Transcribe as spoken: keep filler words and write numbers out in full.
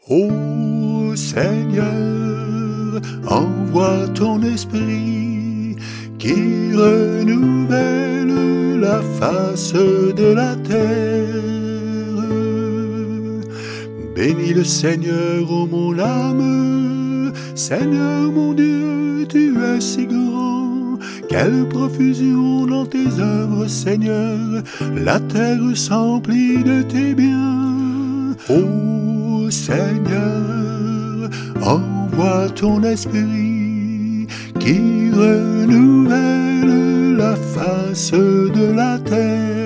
Ô Seigneur, envoie ton esprit qui renouvelle la face de la terre. Bénis le Seigneur, ô mon âme, Seigneur mon Dieu, tu es si grand. Quelle profusion dans tes œuvres, Seigneur, la terre s'emplit de tes biens. Ô Seigneur, envoie ton esprit qui renouvelle la face de la terre.